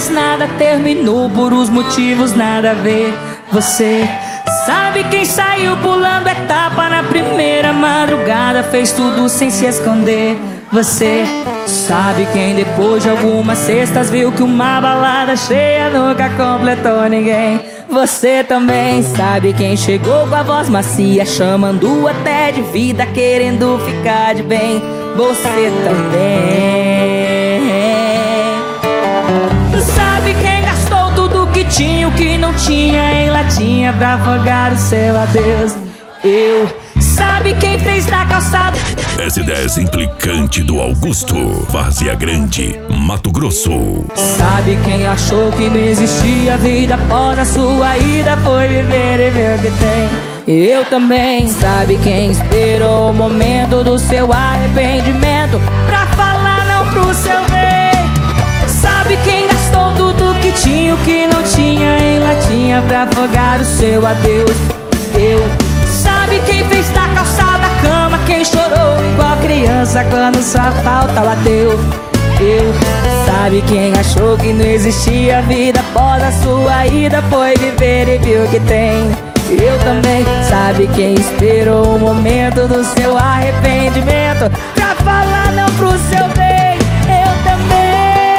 mas nada terminou por os motivos nada a ver. Você sabe quem saiu pulando etapa na primeira madrugada, fez tudo sem se esconder. Você sabe quem depois de algumas cestas viu que uma balada cheia nunca completou ninguém. Você também sabe quem chegou com a voz macia, chamando até de vida, querendo ficar de bem. Você também sabe quem gastou tudo que tinha, o que não tinha em latinha pra afogar o seu adeus. Sabe quem fez na calçada Essa ideia implicante do Augusto, Várzea Grande, Mato Grosso. Sabe quem achou que não existia vida após a sua ida, foi viver e ver o que tem. Eu também. Sabe quem esperou o momento do seu arrependimento pra falar não pro seu bem. Sabe quem gastou tudo que tinha, o que não tinha em latinha pra afogar o seu adeus. Sabe quem fez da calçada a cama, quem chorou igual criança quando sua falta bateu. Sabe quem achou que não existia vida após a sua ida, foi viver e viu que tem. Eu também. Sabe quem esperou o momento do seu arrependimento pra falar não pro seu bem. Eu também.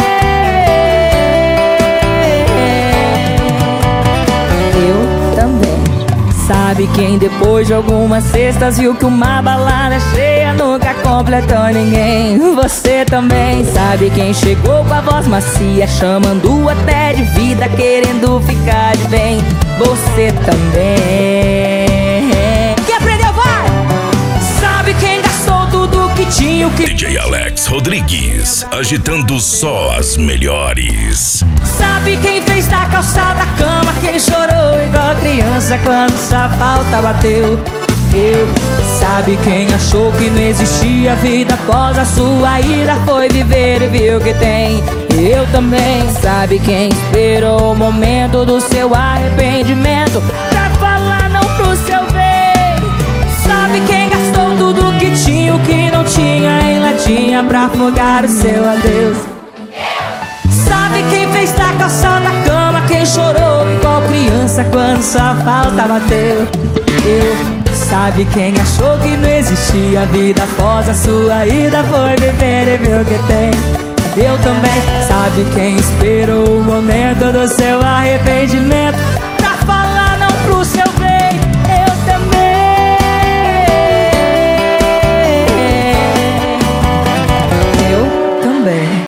Sabe quem depois de algumas cestas viu que uma balada cheia nunca completou ninguém. Você também. Sabe quem chegou com a voz macia, chamando até de vida, querendo ficar de bem. Você também. Quem aprendeu vai! Sabe quem gastou tudo que tinha, o que... DJ Alex Rodrigues, agitando só as melhores. Sabe quem fez da calçada a cama, quem chorou igual criança quando sua falta bateu. Sabe quem achou que não existia vida após a sua ida, foi viver e viu que tem. Eu também. Sabe quem esperou o momento do seu arrependimento pra falar não pro seu bem. Sabe quem gastou tudo que tinha, o que não tinha em latinha pra afogar o seu adeus. Sabe quem fez da calçada a cama, quem chorou igual criança quando sua falta bateu. Sabe quem achou que não existia vida após a sua ida, foi viver e viu que tem. Eu também. Sabe quem esperou o momento do seu arrependimento